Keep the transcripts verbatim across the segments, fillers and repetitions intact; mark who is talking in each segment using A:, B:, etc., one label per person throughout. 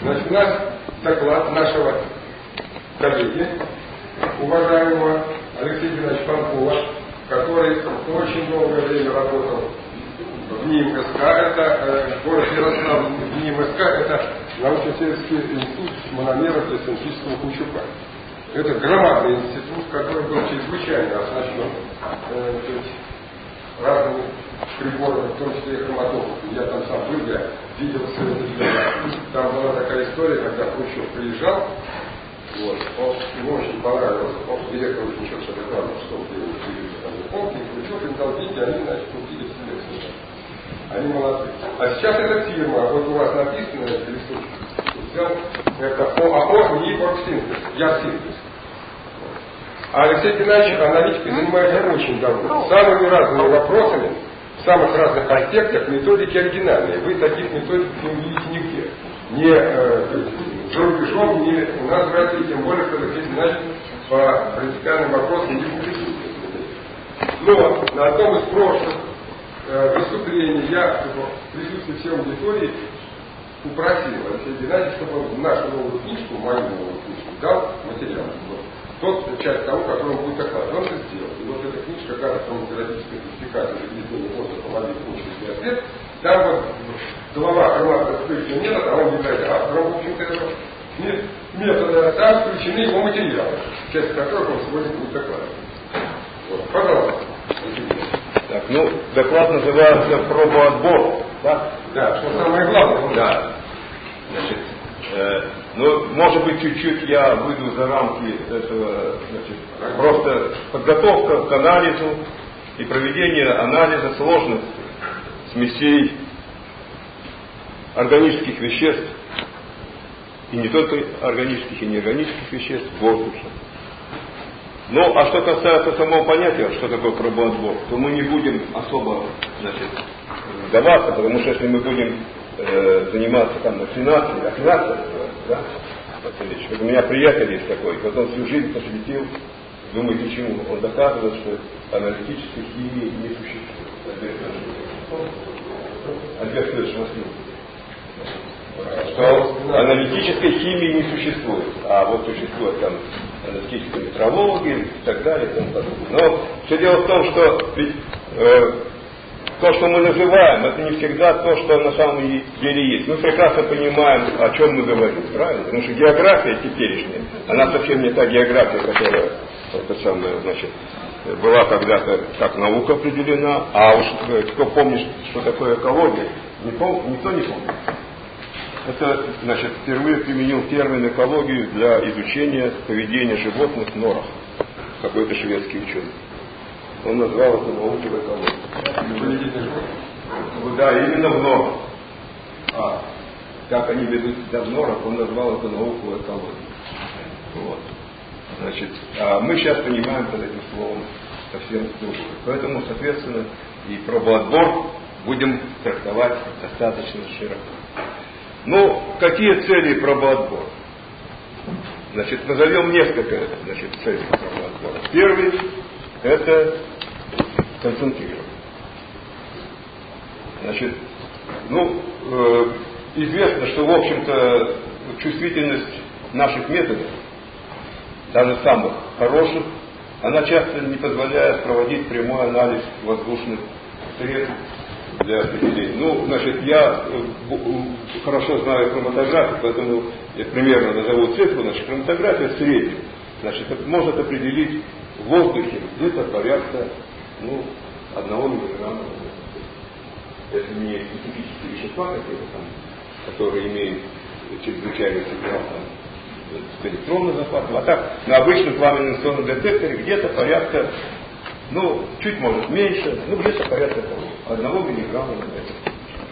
A: Значит, у нас доклад нашего коллеги, уважаемого Алексея Геннадьевича Панкова, который очень долгое время работал в НИИ-МСК, это э, город Ярославль, в НИИ-МСК, это научно-исследовательский институт мономеров для синтетического каучука. Это громадный институт, который был чрезвычайно оснащен э, разными приборами, в том числе и хроматографом. Я там сам был, я видел все это дело. Там была такая история, когда Хрущев приезжал, вот, он, ему очень понравилось, он директор учил, что это главное, что он делает, там полки, и Хрущев им дал деньги, они, значит, купили себе. Они молодцы. А сейчас эта фирма, вот у вас написано, этот листочек, взял, это ОАО «Нипроксинтез», «Ярсинтез». А Алексей Геннадьевич аналитикой занимается очень давно, самыми разными вопросами, в самых разных аспектах, методики оригинальные. Вы таких методик не увидите нигде. Не э, за рубежом, не у нас в России, тем более, что Алексей Геннадьевич по принципиальным вопросам не публикует. Но на одном из прошлых э, выступлений я в присутствии всей аудитории упросил Алексея Геннадьевича, чтобы он в нашу новую книжку, мою новую книжку, дал материал. Тот часть того, которую он будет докладывать. Он это сделал. И вот эта книжка, когда хроматографическая классификация изменения воздуха, воды, почвы и ответ, там вот голова хроматографа включена метод, а он является автором, в общем-то, этого метода. Там включены его материалы, часть которых он сегодня будет докладывать. Вот. Пожалуйста.
B: Так, ну, доклад называется «Пробоотбор». Да?
A: Да, что самое главное.
B: Да. Значит, э, ну, может быть, чуть-чуть я выйду за рамки этого, значит, просто подготовка к анализу и проведение анализа сложных смесей органических веществ, и не только органических и неорганических веществ в воздухе. Ну, а что касается самого понятия, что такое пробоотбор, то мы не будем особо, значит, вдаваться, потому что если мы будем э, заниматься там аффинацией, аффинация, да, вот у меня приятель есть такой, вот он всю жизнь посвятил, думаете чему? Он доказывает, что аналитической химии не существует. Альберт Федорович Маслов. Что аналитической химии не существует, а вот существует там аналитическая метрология и так далее. И тому подобное. Но все дело в том, что ведь, э, то, что мы называем, это не всегда то, что на самом деле есть. Мы прекрасно понимаем, о чем мы говорим, правильно? Потому что география теперешняя, она совсем не та география, которая это самое, значит, была когда-то как наука определена, а уж кто помнит, что такое экология, не пом- никто не помнит. Это, значит, впервые применил термин экологию для изучения поведения животных в норах. Какой-то шведский ученый. Он назвал это наукой экологии. Да, именно в норах. А как они ведут себя в норах, он назвал это наукой экологии. Вот. Значит, а мы сейчас понимаем под этим словом совсем другое. Поэтому, соответственно, и пробоотбор будем трактовать достаточно широко. Ну, какие цели пробоотбора? Значит, назовем несколько, значит, целей пробоотбора. Первый – это концентрирование. Значит, ну, э, известно, что, в общем-то, чувствительность наших методов, даже самых хороших, она часто не позволяет проводить прямой анализ воздушных средств для определения. Ну, значит, я хорошо знаю хроматографию, поэтому я примерно назову цифру. Значит, хроматография в среднем, значит, может определить в воздухе где-то порядка, ну, одного миллиграмма. Если не специфические вещества какие-то там, которые имеют чрезвычайный сигнал, там, с электронным захватом, а так на обычном пламенно-инерционном детекторе где-то порядка, ну, чуть может меньше, ну, где-то порядка того, одного миллиграмма на метр.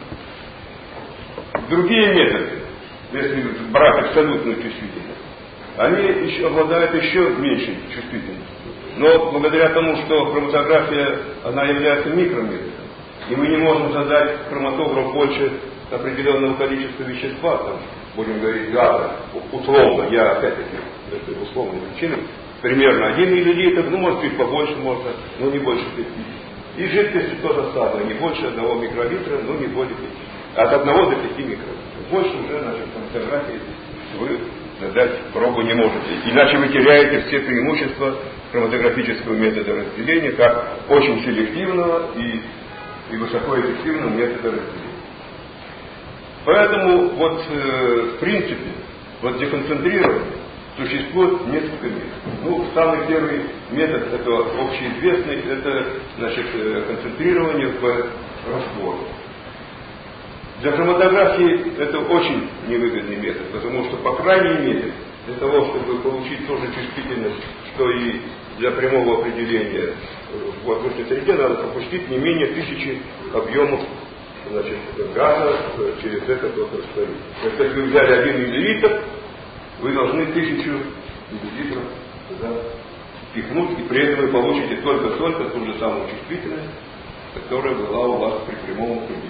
B: Другие методы, если брать абсолютную чувствительность, они еще обладают еще меньшей чувствительностью. Но благодаря тому, что хроматография, она является микрометодом, и мы не можем задать хроматограф больше определенного количества вещества, там, будем говорить, газа, условно, я опять-таки, это условные причины, примерно один миллилитр, ну, может, чуть побольше можно, но не больше пяти. И жидкости то же самое, не больше одного микролитра, но не более пяти. от одного до пяти микрон. Больше уже, значит, хроматографии вы задать пробу не можете. Иначе вы теряете все преимущества хроматографического метода разделения, как очень селективного и, и высокоэффективного метода разделения. Поэтому вот э, в принципе вот деконцентрирование существует несколько методов. Ну, самый первый метод, это общеизвестный, это, значит, концентрирование в растворе. Для хроматографии это очень невыгодный метод, потому что, по крайней мере, для того, чтобы получить ту же чувствительность, что и для прямого определения в воздушной среде, надо пропустить не менее тысячи объемов, значит, газа через этот вот растворитель. То есть, если вы взяли один миллилитр, вы должны тысячу миллилитров туда впихнуть, и при этом вы получите только-только ту же самую чувствительность, которая была у вас при прямом определении.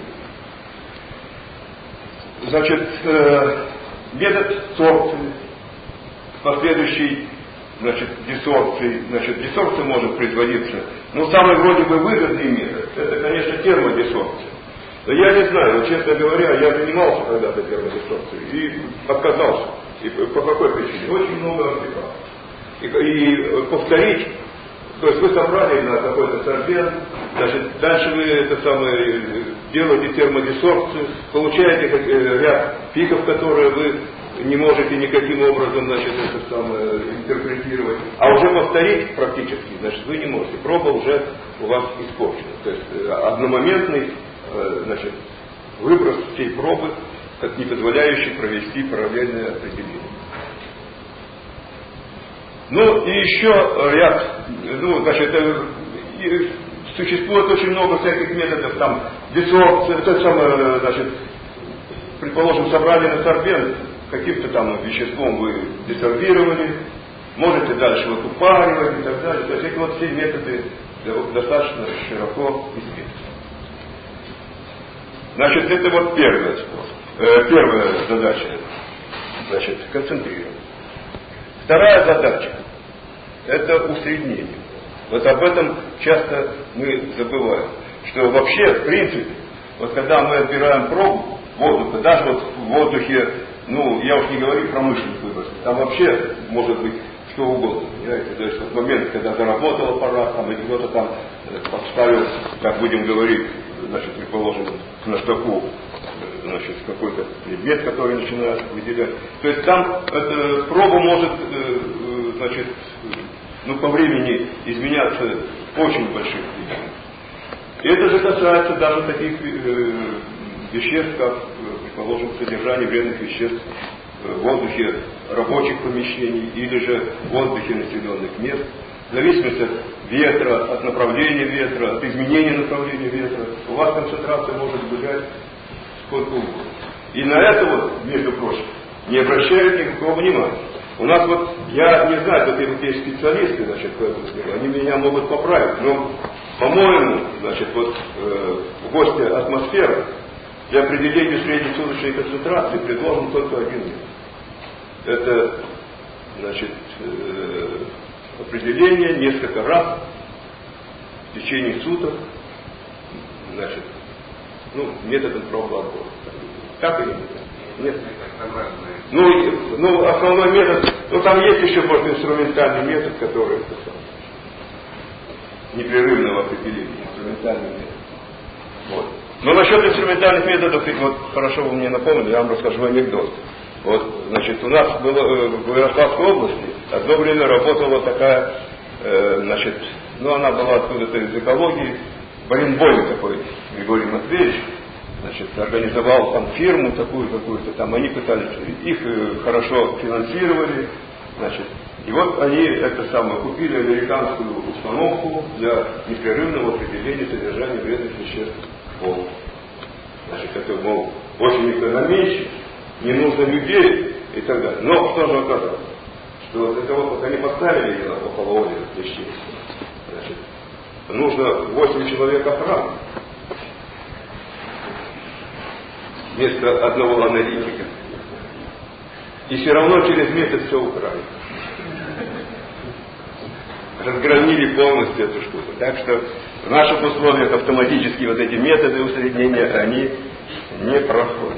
B: Значит, э, метод сорбции с последующей, значит, десорбцией. Значит, десорбция может производиться, но самый вроде бы выгодный метод, это, конечно, термодесорбция. Но я не знаю, но, честно говоря, я занимался когда-то термодесорбцией и отказался. И по какой причине? Очень много артефактов. И, и повторить, то есть вы собрали на какой-то сорбент, значит, дальше вы это самое делаете термодесорбцию, получаете ряд пиков, которые вы не можете никаким образом, значит, это самое интерпретировать. А уже повторить практически, значит, вы не можете. Проба уже у вас испорчена. То есть одномоментный, значит, выброс всей пробы, как не позволяющий провести параллельное определение. Ну и еще ряд, ну, значит, существует очень много всяких методов, там, десорбция, это самое, значит, предположим, собрали на сорбент, каким-то там веществом вы десорбировали, можете дальше вот упаривать и так далее. То есть эти вот все методы достаточно широко известны. Значит, это вот первый способ. Первая задача, значит, концентрирование. Вторая задача – это усреднение. Вот об этом часто мы забываем, что вообще, в принципе, вот когда мы отбираем пробу воздуха, даже вот в воздухе, ну, я уж не говорю про мышечный выброс, там вообще может быть что угодно, понимаете? То есть в момент, когда заработал аппарат, там, или кто-то там подставил, как будем говорить, значит, предположим, на штаку, значит, какой-то предмет, который начинает выделять. То есть там эта проба может, значит, ну, по времени изменяться в очень больших количествах. И это же касается даже таких э, веществ, как, предположим, содержание вредных веществ в воздухе рабочих помещений или же в воздухе населенных мест. В зависимости от ветра, от направления ветра, от изменения направления ветра, у вас концентрация может гулять сколько угодно. И на это вот, между прочим, не обращают никакого внимания. У нас вот, я не знаю, тут есть специалисты, значит, в этом смысле, они меня могут поправить, но, по-моему, значит, вот э, в ГОСТе атмосфера для определения среднесуточной концентрации предложен только один метод. Это, значит, э, определение несколько раз в течение суток, значит, ну, методом пробного отбора. Так или нет? Нет. Ну, ну, основной метод, ну там есть еще просто инструментальный метод, который это сам, непрерывного определения, инструментальный метод. Вот. Но насчет инструментальных методов, вот хорошо вы мне напомнили, я вам расскажу анекдот. Вот, значит, у нас было в Ярославской области одно время работала такая, э, значит, ну она была откуда-то из экологии, Баренбойм такой Григорий Матвеевич, значит, организовал там фирму такую какую-то, там они пытались, их хорошо финансировали, значит, и вот они это самое купили американскую установку для непрерывного определения содержания вредных веществ в воздухе. Значит, это, мол, очень экономично, не нужно людей и так далее. Но что же оказалось? Что вот для того, как они поставили ее на половоде веществ, значит, нужно восемь человек охраны. Вместо одного аналитика. И все равно через месяц все украли. Разгромили полностью эту штуку. Так что в наших условиях автоматические вот эти методы усреднения, они не проходит.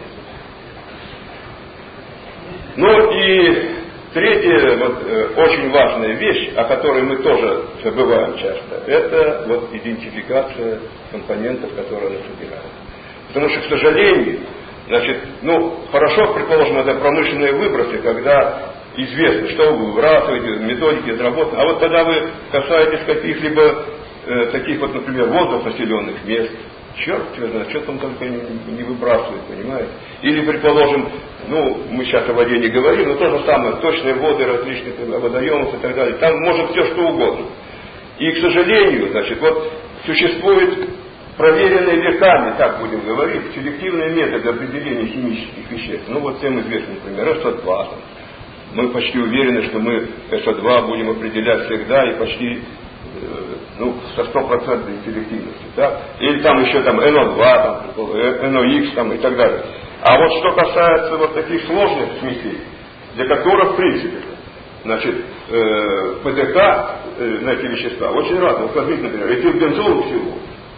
B: Ну и третья вот, э, очень важная вещь, о которой мы тоже забываем часто, это вот идентификация компонентов, которые она собирает. Потому что, к сожалению, значит, ну, хорошо, предположим, это промышленные выбросы, когда известно, что вы выбрасываете, методики разработаны. А вот когда вы касаетесь каких-либо э, таких вот, например, воздух населенных мест, черт его знает, что там только не, не выбрасывают, понимаете? Или, предположим, ну, мы сейчас о воде не говорим, но то же самое, точные воды различных водоемов и так далее. Там может все что угодно. И, к сожалению, значит, вот существует проверенные веками, так будем говорить, селективные методы определения химических веществ. Ну, вот всем известно, например, эс о два. Мы почти уверены, что мы эс о два будем определять всегда и почти ну, со стопроцентной селективностью. Да? Или там еще там эн о два, там, эн о икс там, и так далее. А вот что касается вот таких сложных смесей, для которых, в принципе, значит, э, пэ дэ ка э, на эти вещества очень разные. Возьмите, например, этилбензол всего.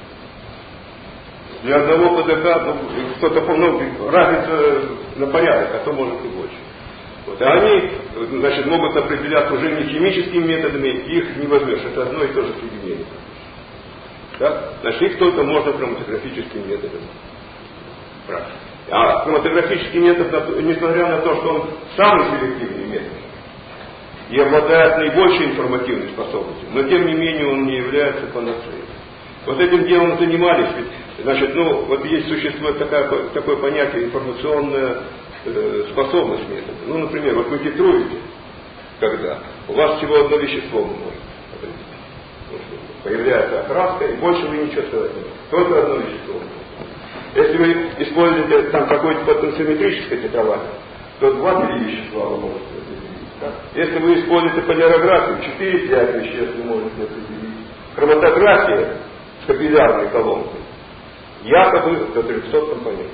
B: Для одного пэ дэ ка ну, кто-то, ну, разница на порядок, а то может и больше. Вот. А они, значит, могут определяться уже не химическими методами, их не возьмешь. Это одно и то же соединение. Да? Значит, их только можно хроматографическим методом брать. А хроматографический метод, несмотря на то, что он самый селективный метод и обладает наибольшей информативной способностью, но тем не менее он не является панацеей. Вот этим делом занимались. Ведь, значит, ну, вот есть существует такое, такое понятие информационная э, способность метода. Ну, например, вот вы титруете, когда у вас всего одно вещество может определить. Появляется окраска, и больше вы ничего сказать не можете. Только одно вещество. Если вы используете там какое-то потенциометрическое титрование, то два-три вещества вы можете определить. Да? Если вы используете полярографию, четыре-пять веществ вы можете определить. Хроматография с капиллярной колонкой якобы до трехсот компонентов.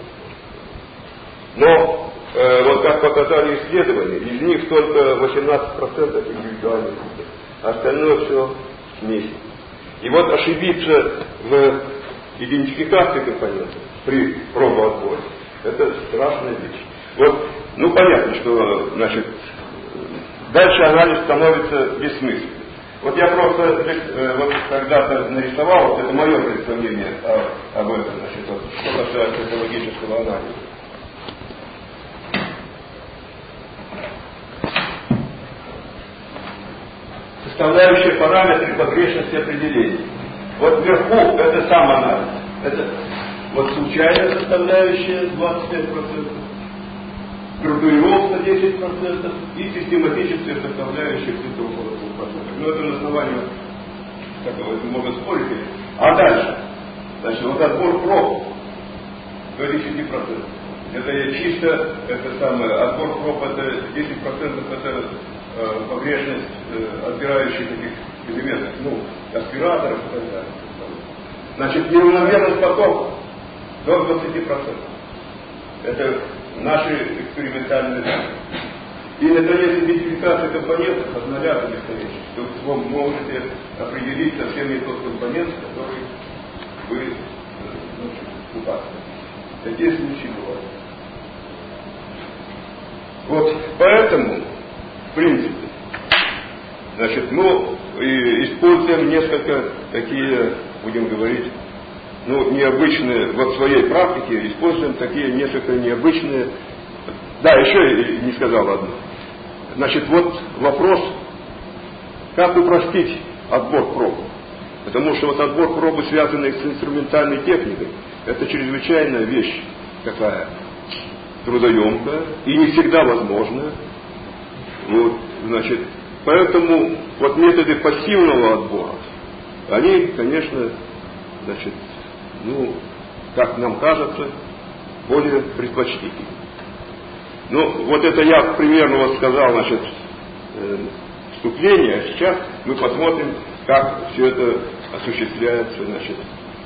B: Но э, вот как показали исследования, из них только восемнадцать процентов индивидуальных, остальное все смеси. И вот ошибиться в идентификации компонентов при пробоотборе это страшная вещь. Вот, ну понятно, что значит дальше анализ становится бессмысленным. Вот я просто э, вот когда-то нарисовал, вот это мое представление о, об этом, значит, вот, что касается экологического анализа. Составляющие параметры погрешности определений. Вот вверху это сам анализ. Это вот случайная составляющая двадцать пять процентов, группировка десять процентов и систематическая составляющая где-то около двух процентов. Ну это на основании такого, можно спорить. А дальше, значит, вот отбор проб до десяти процентов. Это чисто, это самое, отбор проб это десять процентов, это э, погрешность э, отбирающих таких элементов, ну, аспираторов и так далее. Значит, неравномерность потока до двадцати процентов. Это наши экспериментальные данные. И, наконец, идентификация компонентов от нуля до бесконечности. То есть вы можете определить совсем не тот компонент, который вы ну, указываете. Такие случаи бывают. Вот поэтому, в принципе, значит, мы используем несколько такие, будем говорить, ну, необычные, вот в своей практике используем такие несколько необычные. Да, еще не сказал одно. Значит, вот вопрос, как упростить отбор проб. Потому что вот отбор пробы, связанный с инструментальной техникой, это чрезвычайная вещь такая трудоемкая и не всегда возможная. Вот, значит, поэтому вот методы пассивного отбора, они, конечно, значит, ну, как нам кажется, более предпочтительны. Ну, вот это я примерно вот сказал, значит, э, вступление, а сейчас мы посмотрим, как все это осуществляется, значит,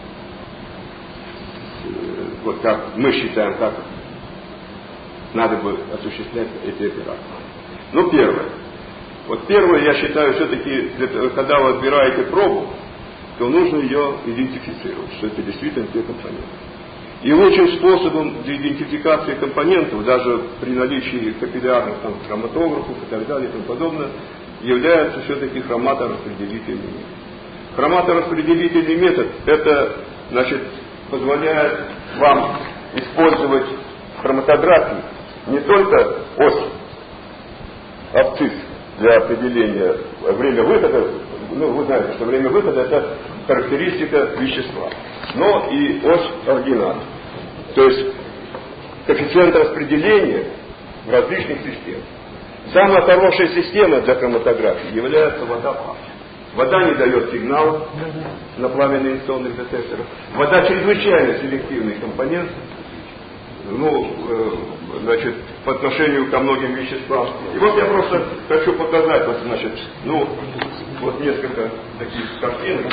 B: э, вот как мы считаем, как надо бы осуществлять эти операции. Ну, первое. Вот первое, я считаю, все-таки, когда вы отбираете пробу, то нужно ее идентифицировать, что это действительно те компоненты. И лучшим способом для идентификации компонентов, даже при наличии капиллярных там, хроматографов и так далее и тому подобное, является все-таки хроматораспределительный метод. Хроматораспределительный метод, это, значит, позволяет вам использовать в хроматографии не только ось абсцисс для определения время выхода, ну, вы знаете, что время выхода это характеристика вещества, но и ось ординат. То есть коэффициент распределения в различных системах. Самая хорошая система для хроматографии является вода-пар. Вода не дает сигнал на пламенно-инерционных детекторах. Вода чрезвычайно селективный компонент, ну, э, значит, по отношению ко многим веществам. И вот я просто хочу показать, вот, значит, ну, вот несколько таких картинок.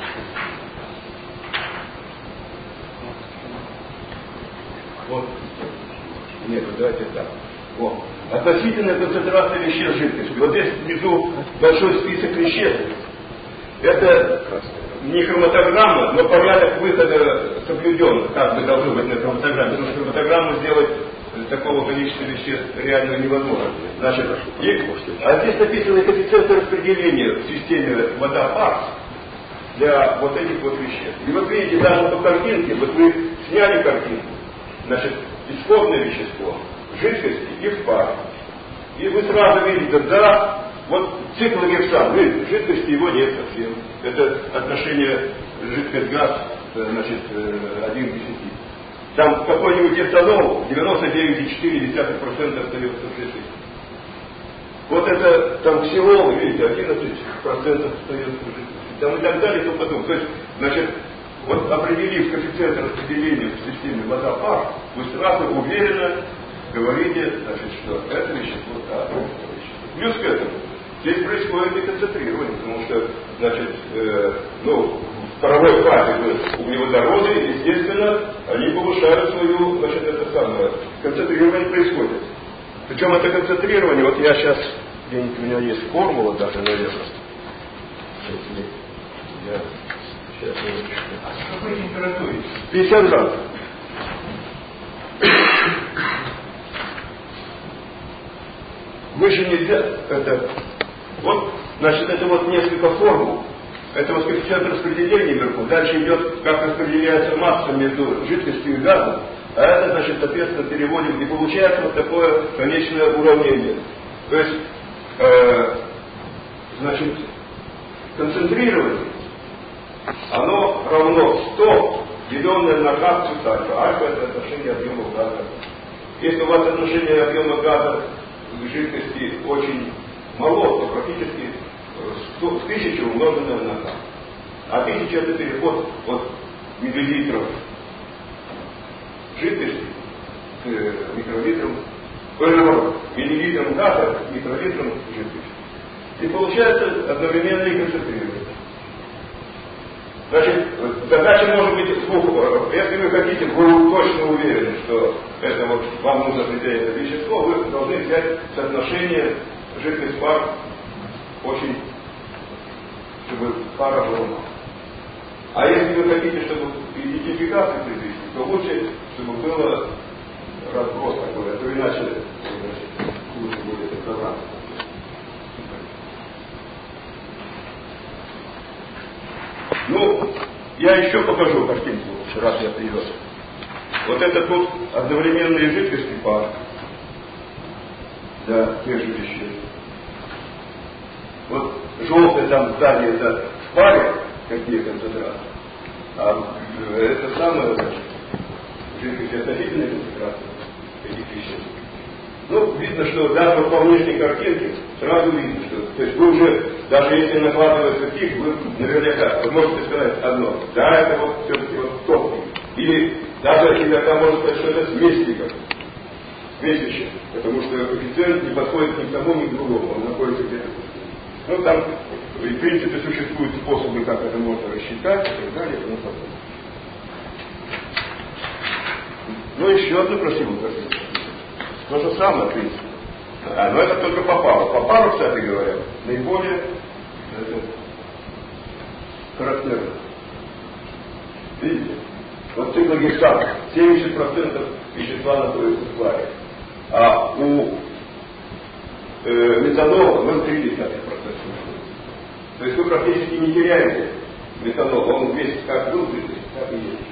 B: Вот. Нет, давайте так. Вот. Относительная концентрация веществ в жидкости. Вот здесь внизу большой список веществ. Это не хроматограмма, но порядок выхода соблюден, как бы должно быть на хроматограмме. Потому что хроматограмму сделать такого количества веществ реально невозможно. Значит, и, а здесь написаны коэффициенты распределения в системе вода-пар для вот этих вот веществ. И вот видите, даже по картинке, вот вы сняли картинку, значит, исходное вещество в жидкости и в паре. И вы сразу видите, да, вот цикл Гексан, в жидкости его нет совсем. Это отношение жидкость-газ, значит, один к десяти. Там какой-нибудь этанол девяносто девять целых четыре десятых процента остается в жидкости. Вот это там ксилол, видите, одиннадцать процентов остается в жидкости. Там и так далее и тому подобное. То есть, значит, вот определив коэффициент распределения в системе вода-пар, вы сразу уверенно говорите, значит, что это вещество, да, это вещество. Плюс к этому, здесь происходит и концентрирование, потому что, значит, э, ну, в паровой фазе углеводороды, естественно, они повышают свою, значит, это самое, концентрирование происходит. Причем это концентрирование, вот я сейчас, где-нибудь у меня есть формула даже, наверное. Я сейчас а с какой температуре? пятьдесят градусов. Выше нельзя. Это, вот, значит, это вот несколько формул. Это вот коэффициент распределения вверху. Дальше идет, как распределяется масса между жидкостью и газом. А это, значит, соответственно, переводим. И получается вот такое конечное уравнение. То есть, э, значит, концентрирование, оно равно сто, деленное на альфа плюс альфа. Альфа это отношение объема газа. Если у вас отношение объема газа в жидкости очень мало, то практически тысяча умноженное на ка. А тысяча это переход от миллилитров жидкости к микролитрам, наоборот, миллилитрам газа к микролитрам жидкости. И получается одновременное концентрирование. Значит, задача может быть двух. Если вы хотите, вы точно уверены, что это вот вам нужно определять это вещество, вы должны взять соотношение жидкость-пар очень, чтобы пара была мало. А если вы хотите, чтобы идентификацию привести, то лучше, чтобы было разброс такой, а то иначе лучше будет разобраться. Ну, я еще покажу картинку, раз я привез. Вот это тут одновременные жидкости пар для тех же веществ. Вот желтое там сзади это в паре, какие концентрации. А это самое, значит, жидкость относительная концентрация этих веществ. Ну, видно, что даже по внешней картинке сразу видно, что, то есть вы уже, даже если накладывается пик, вы наверняка, вы можете сказать одно, да, это вот все-таки вот топик. Или даже иногда можно сказать, что это смесь пиков, смесь веществ, потому что коэффициент не подходит ни к тому, ни к другому, он находится где-то. Ну, там, в принципе, существуют способы, как это можно рассчитать, и так далее, и тому подобное. Ну, еще одну красивую картинку. То же самое, в принципе. А, но это только по пару. По пару, кстати говоря, наиболее это, характерно. Видите? Вот циклогексан, семьдесят процентов вещества находится в паре. А у э, метанола ноль целых три десятых процента. То есть вы практически не теряете метанол, он весь как был, так и есть.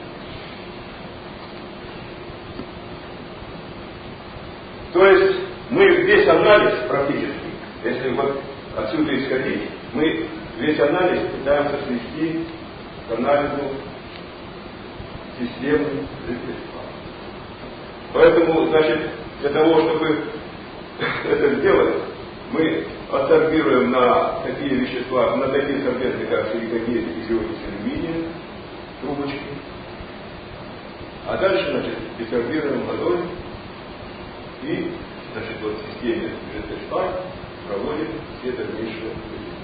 B: То есть мы весь анализ практически, если вот отсюда исходить, мы весь анализ пытаемся свести к анализу системы вещества. Поэтому, значит, для того, чтобы это сделать, мы адсорбируем на такие вещества, на такие сорбенты, как силикагель и силикагель алюминия, трубочки. А дальше, значит, десорбируем водой и, значит, вот в системе вещества проводим все дальнейшие действия.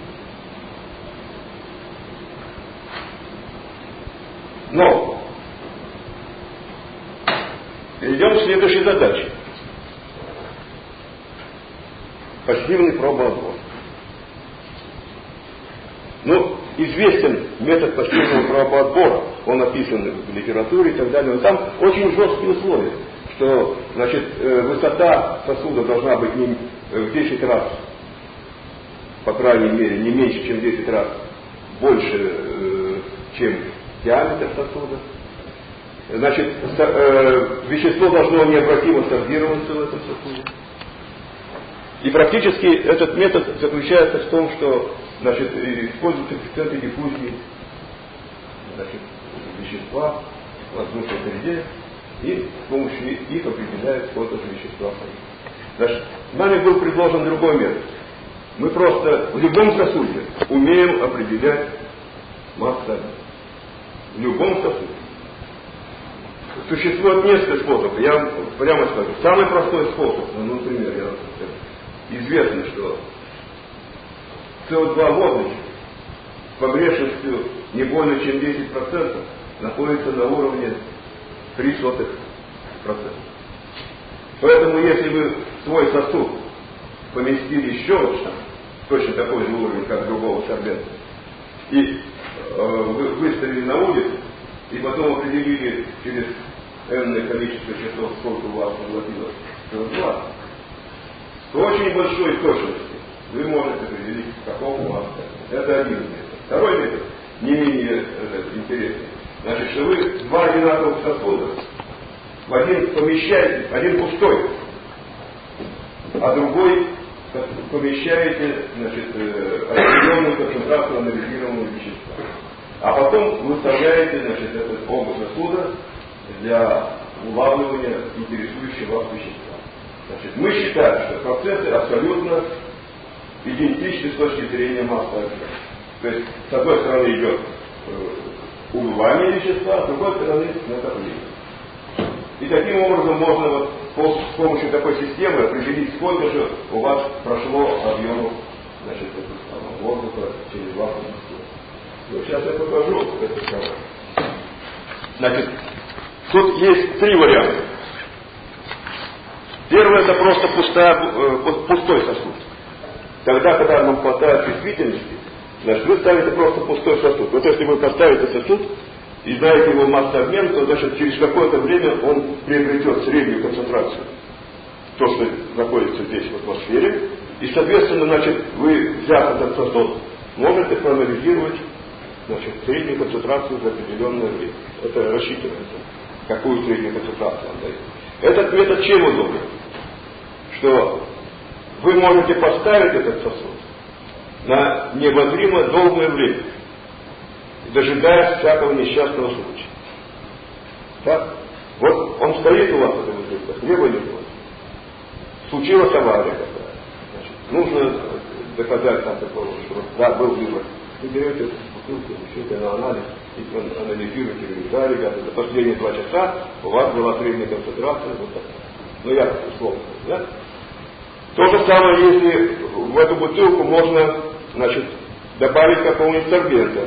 B: Но перейдем к следующей задаче. Пассивный пробоотбор. Ну, известен метод пассивного пробоотбора, он описан в литературе и так далее, но там очень жесткие условия, что, значит, высота сосуда должна быть не в десять раз, по крайней мере, не меньше, чем в десять раз больше, чем диаметр сосуда. Значит, вещество должно необратимо сорбироваться в этом сосуде. И практически этот метод заключается в том, что, значит, используются коэффициенты диффузии, значит, вещества в воздушной среде, и с помощью их определяют сколько же вещества. Значит, нами был предложен другой метод. Мы просто в любом сосуде умеем определять массу. В любом сосуде. Существует несколько способов. Я вам прямо скажу. Самый простой способ, ну, например, я вам скажу. Известно, что С О два в воздухе с погрешностью не более чем десять процентов находится на уровне три сотых процента. Поэтому если вы свой сосуд поместили щелочно, точно такой же уровень, как другого сорбента, и э, вы выставили на улицу, и потом определили через энное количество часов, сколько у вас накопилось С О два, с очень большой точностью вы можете определить, какого у вас сорбента. Это один метод. Второй метод, не менее э, интересный. Значит, что вы два одинаковых сосуда в один помещаете, один пустой, а другой помещаете, значит, определенную концентрацию анализированного вещества. А потом выставляете, значит, этот оба сосуда для улавливания интересующего вас вещества. Значит, мы считаем, что процессы абсолютно идентичны с точки зрения массы объема. То есть, с одной стороны идет э, убывание вещества, с другой стороны накопление. И таким образом можно вот с помощью такой системы определить, сколько же у вас прошло объемов, значит, воздуха через ваш сосуд. Вот сейчас я покажу это самое. Значит, тут есть три варианта. Первый — это просто пустая, э, пустой сосуд. Тогда, когда нам хватает чувствительности, значит, вы ставите просто пустой сосуд. Вот если вы поставите сосуд и знаете его массообмен, то, значит, через какое-то время он приобретет среднюю концентрацию. То, что находится здесь в атмосфере. И, соответственно, значит, вы, взяв этот сосуд, можете проанализировать, значит, среднюю концентрацию за определенное время. Это рассчитывается, какую среднюю концентрацию он дает. Этот метод чем удобен? Что вы можете поставить этот сосуд на необозримо долгое время, дожидаясь всякого несчастного случая. Так? Вот он стоит у вас в этом бутылке, хлеба не было. Случилась авария какая. Значит, нужно доказать там такого, что да, был выбор. Вы берете эту бутылку, пишите на анализ и анализируете, говорите, да, ребята, за последние два часа у вас была средняя концентрация вот такая. Ну, я условно, да? То же самое, если в эту бутылку можно, значит, добавить какого-нибудь сорбента,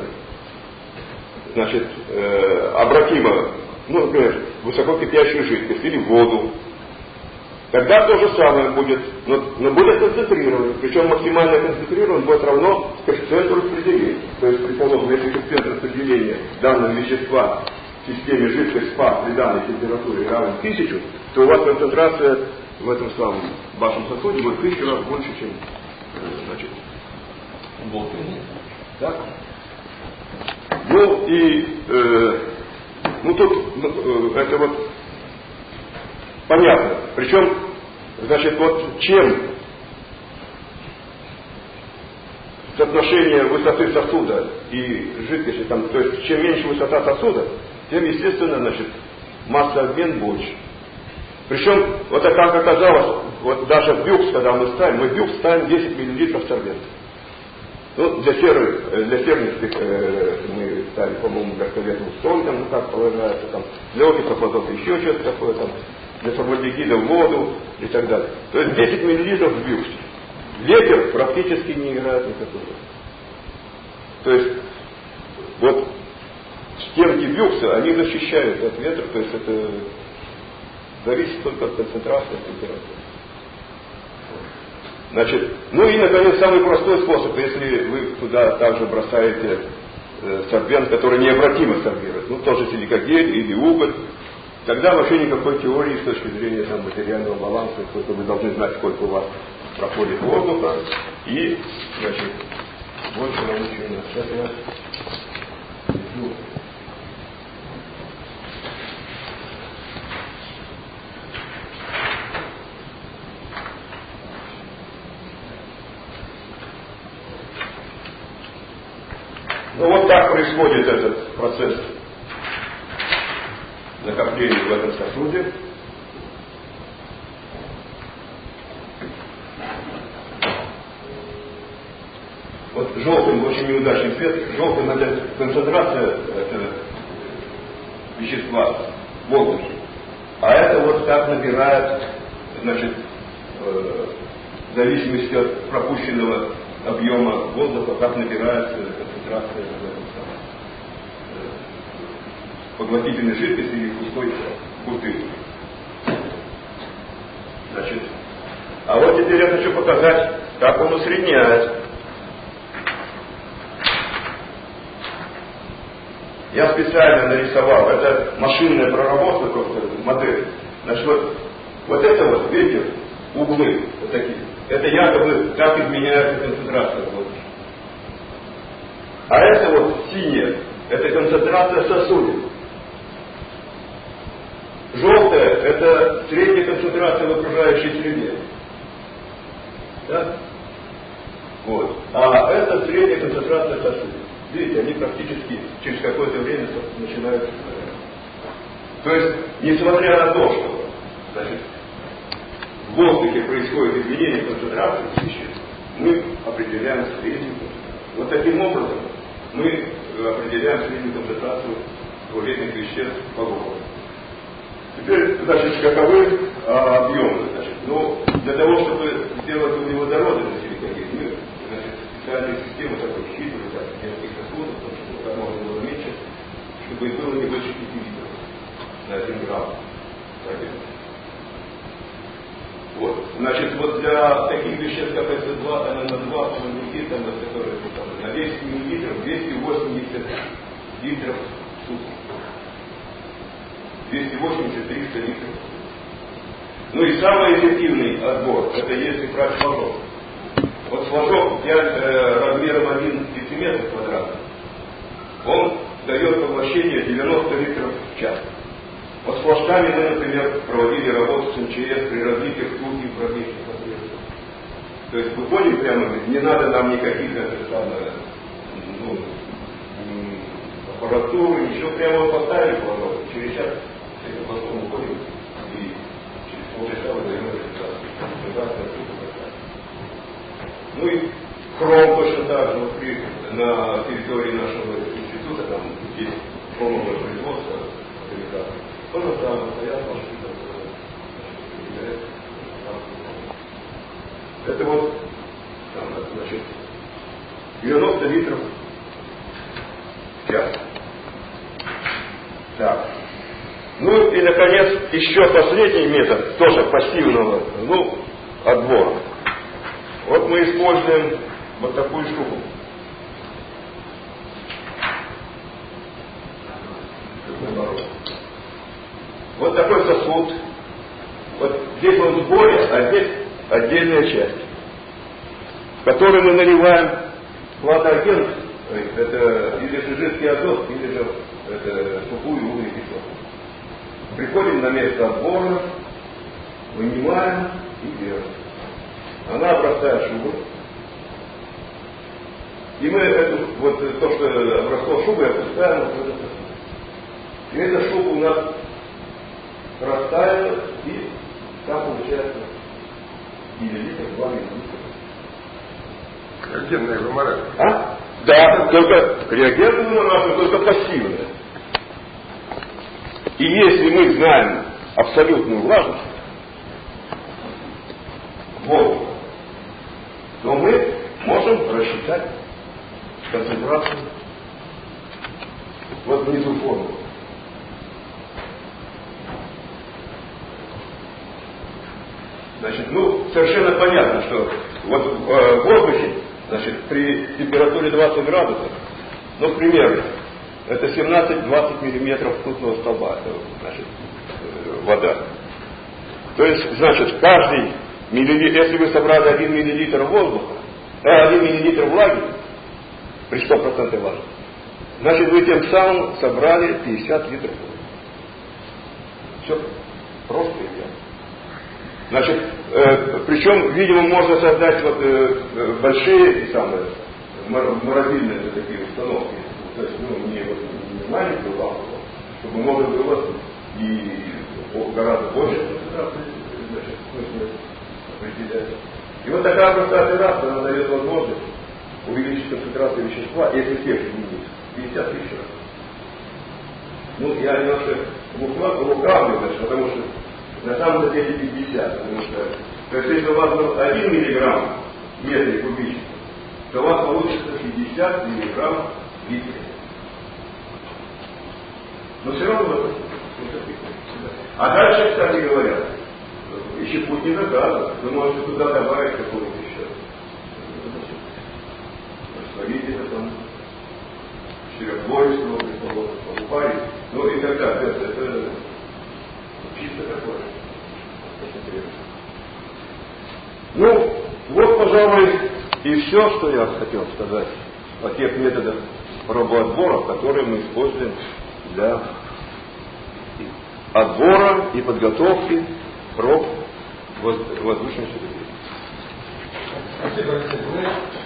B: значит, э, обратимого, ну, например, высококипящую жидкость или воду. Тогда то же самое будет, но, но будет концентрирован. Причем максимально концентрирован будет равно коэффициенту распределения. То есть, предположим, если коэффициент распределения данного вещества в системе жидкость пар при данной температуре равен тысячу, то у вас концентрация в этом самом вашем сосуде будет в тысячу раз больше, чем значит, болты. Так? Ну и э, ну тут э, это вот понятно. Причем, значит, вот чем соотношение высоты сосуда и жидкости, там, то есть чем меньше высота сосуда, тем, естественно, значит, массообмен больше. Причем, вот как оказалось, вот даже в бюкс, когда мы ставим, мы в бюкс ставим десять миллилитров сорбента. Ну, для серых, для сернистых э, мы ставим, по-моему, гастолетную соль, там, ну как полагается, там, для опитов азота еще что-то такое, там, для формальдегида воду и так далее. То есть десять миллилитров в бюксе. Ветер практически не играет никакой роли. То есть, вот стенки бюкса, они защищают от ветра, то есть это зависит только от концентрации, от температуры. Значит, ну и, наконец, самый простой способ, если вы туда также бросаете э, сорбент, который необратимо сорбирует, ну тоже силикагель или уголь, тогда вообще никакой теории с точки зрения там, материального баланса, только вы должны знать, сколько у вас проходит воздуха, и, значит, больше нам ничего не надо. Сейчас я иду. Ну вот так происходит этот процесс накопления в этом сосуде. Вот желтым очень неудачный цвет. Желтым это концентрация это вещества в воздухе. А это вот так набирает, значит, э, в зависимости от пропущенного объема воздуха, как набирается концентрация в этом самом э, поглотительной жидкости или пустой бутылки. Значит, а вот теперь я хочу показать, как он усредняет. Я специально нарисовал, это машинная проработка, просто модель. Значит, вот, вот это вот, видите, углы вот такие. Это якобы так изменяется концентрация воздуха. А это вот синее, это концентрация сосудов. Желтая – это средняя концентрация в окружающей среде. Да? Вот. А это средняя концентрация сосудов. Видите, они практически через какое-то время начинают... То есть, несмотря на то, что, значит, в воздухе происходит изменение концентрации веществ, мы определяем среднюю концентрацию. Вот таким образом мы определяем среднюю концентрацию туалетных веществ по городу. Теперь, значит, каковы а, объемы? Значит, ну, для того, чтобы сделать углеводороды на силикагель, мы, значит, специальные системы такой считывают от нескольких сосудов, чтобы как можно было меньше, чтобы их было не больше пяти литров на один грамм. Вот. Значит, вот для таких веществ, как эс два, эн эн два, формальдегид, там, которые там, на десять миллилитров, двести восемьдесят литров в сутки. двести восемьдесят - триста литров. Ну и самый эффективный отбор, это если брать флажок. Вот флажок взять э, размером один дециметр квадратный, он дает поглощение девяносто литров в час. Вот с флажками мы, например, проводили работу с эм че эс при развитии ртути в различных последствиях. То есть выходим прямо, не надо нам никаких это самое, ну, аппаратуры, ничего, прямо поставили флажок, через час с этим флажком уходим и через полчаса выдаем результат. Ну и хром точно так же, вот при, на территории нашего института, там есть хромовое производство, тоже там стоят машины, это вот, там, значит, девяносто литров в час. Так. Ну и, наконец, еще последний метод, тоже пассивного, ну, отбора. Вот мы используем вот такую штуку. Наоборот. вот такой сосуд. Вот здесь он в сборе, а здесь отдельная часть, в которой мы наливаем хладагент, это или же жидкий азот, или же это сухую углекислоту. Приходим на место отбора, вынимаем и делаем. Она обрастает шубой. И мы эту, вот то, что обросло шубой, опускаем вот в этот сосуд. И эта шуба у нас растает, и там получается миллилитр, два миллилитра.
A: Реагентная вымораживание.
B: А? Да, только реагентная вымораживание, только пассивная. И если мы знаем абсолютную влажность воздуха, то мы можем рассчитать концентрацию. Вот внизу формулы. Значит, ну, совершенно понятно, что вот э, в воздухе, значит, при температуре двадцать градусов, ну, примерно, это семнадцать-двадцать миллиметров ртутного столба, это, значит, э, вода. То есть, значит, каждый миллилитр, если вы собрали один миллилитр воздуха, э, один миллилитр влаги, при сто процентов влажности, значит, вы тем самым собрали пятьдесят литров воды. Все просто и ясно. Значит, э, причем, видимо, можно создать вот, э, большие самые, морозильные такие установки. То есть, ну, не, вот, не маленькую лампу, чтобы можно было и гораздо больше концентрации, значит, в смысле, определять. И вот такая простая операция, она дает возможность увеличить концентрацию вещества, если печь изменить, пятьдесят тысяч раз. Ну, я немножко лукавлю, значит, потому что на самом деле пятьдесят, потому что, то есть, если у вас был один миллиграмм в метре кубическом, то у вас получится пятьдесят миллиграмм в литре. Но все равно это. А дальше, кстати говоря, еще путь не доказан. Вы можете туда добавить какой-нибудь еще. Смотрите, это там череплористого, покупали, ну и так далее. Это, это чисто такое. Ну, вот, пожалуй, и все, что я хотел сказать о тех методах пробоотбора, которые мы используем для отбора и подготовки проб воздушной среды.
A: Спасибо, Алексей.